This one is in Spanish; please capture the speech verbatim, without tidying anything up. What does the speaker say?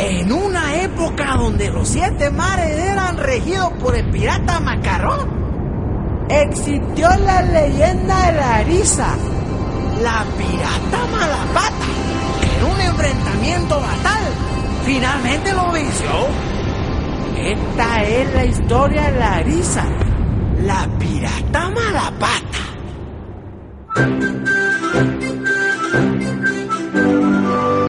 En una época donde los siete mares eran regidos por el pirata Macarrón, existió la leyenda de Larisa, la pirata Malapata, que en un enfrentamiento fatal finalmente lo venció. Esta es la historia de Larisa, la pirata Malapata.